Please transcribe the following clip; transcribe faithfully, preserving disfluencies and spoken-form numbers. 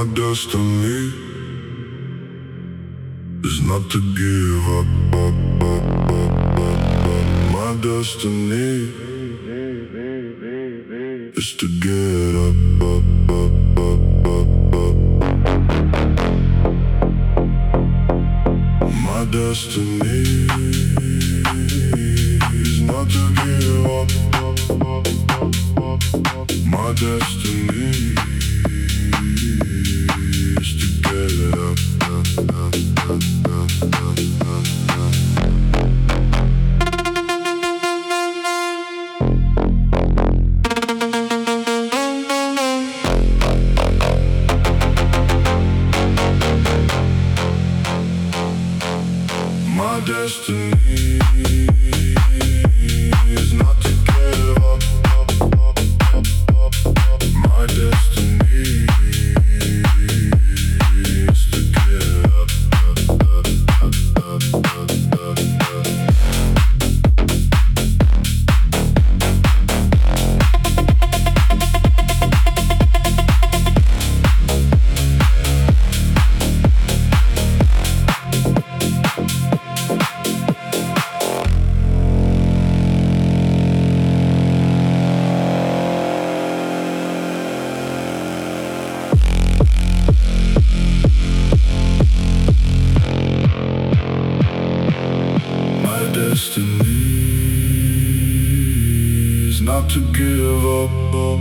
My destiny is not to give up, up, up, up, up, up. My destiny is to get up, up, up, up, up, up. My destiny is not to give up, up, up, up, up, up. My destiny is to get up, up, up, up, up, up, up, up. My destiny is not to give up, up, up, up, up, up. My destiny is to get up, up, up, up, up, up, up, up. Destiny is not to give up.